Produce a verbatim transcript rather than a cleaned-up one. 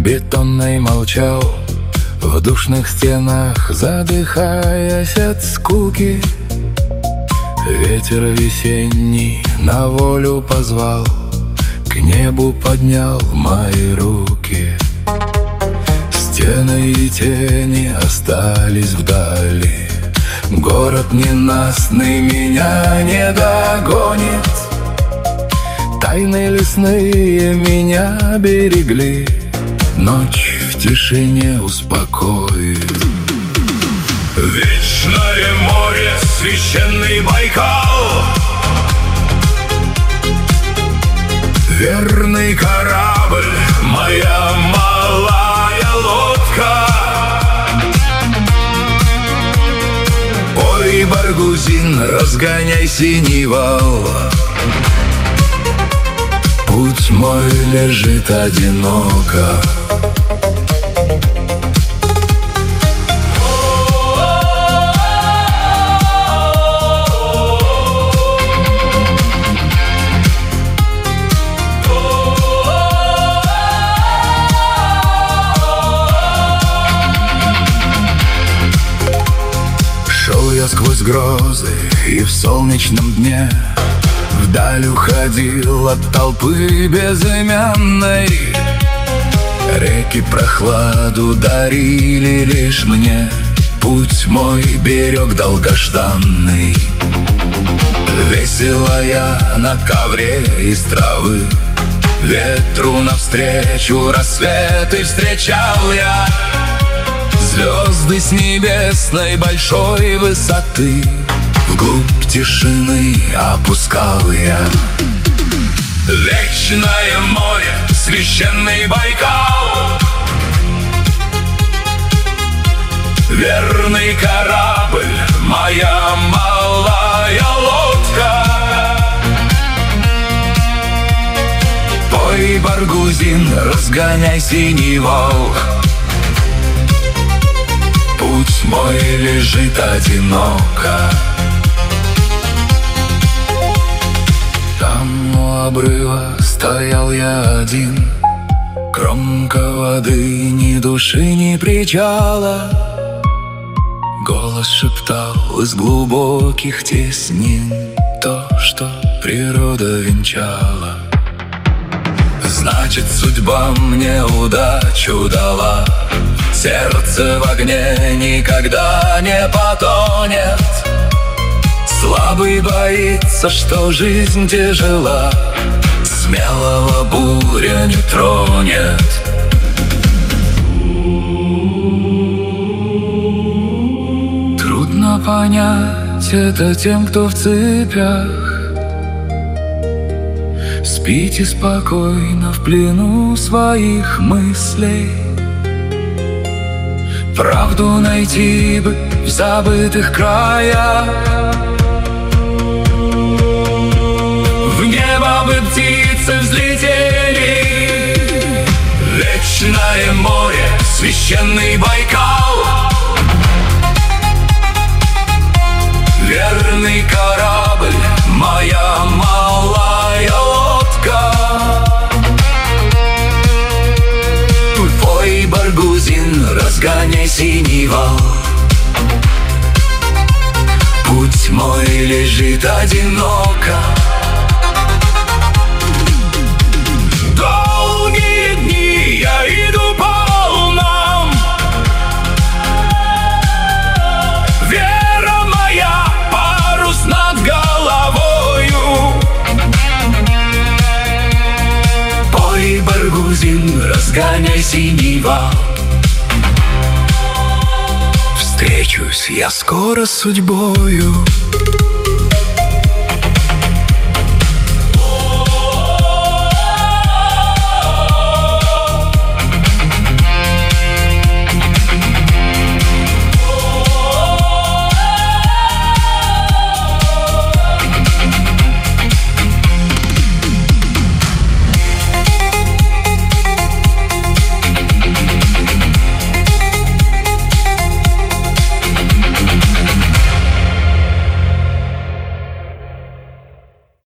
бетонной молчал, в душных стенах задыхаясь от скуки. Ветер весенний на волю позвал, к небу поднял мои руки. Стены и тени остались вдали, город ненастный меня не догонит. Тайны лесные меня берегли, ночь в тишине успокоит. Вечное море, священный Байкал, верный корабль, моя малая лодка. Ой, Баргузин, разгоняй синий вал, путь мой лежит одиноко. Шел я сквозь грозы и в солнечном дне вдаль уходил от толпы безымянной. Реки прохладу дарили лишь мне, путь мой берег долгожданный. Весело я на ковре из травы, ветру навстречу рассветы встречал я. Звезды с небесной большой высоты вглубь тишины опускал я. Вечное море, священный Байкал, верный корабль, моя малая лодка. Пой, Баргузин, разгоняй синий вал, путь мой лежит одиноко. Там у обрыва стоял я один, кромка воды, ни души, ни причала. Голос шептал из глубоких теснин то, что природа венчала. Значит, судьба мне удачу дала, сердце в огне никогда не потонет. Слабый боится, что жизнь тяжела, смелого буря не тронет. Трудно понять это тем, кто в цепях. Спите спокойно в плену своих мыслей. Правду найти бы в забытых краях. В небо бы птицы взлетели. Вечное море, священный Байкал, верный корабль, моя малая лодка. Пой, Баргузин, разгоняй синий вал, путь мой лежит одиноко. Долгие дни я иду по волнам, вера моя, парус над головою. Пой, Баргузин, разгоняй синий вал, встречусь я скоро с судьбою.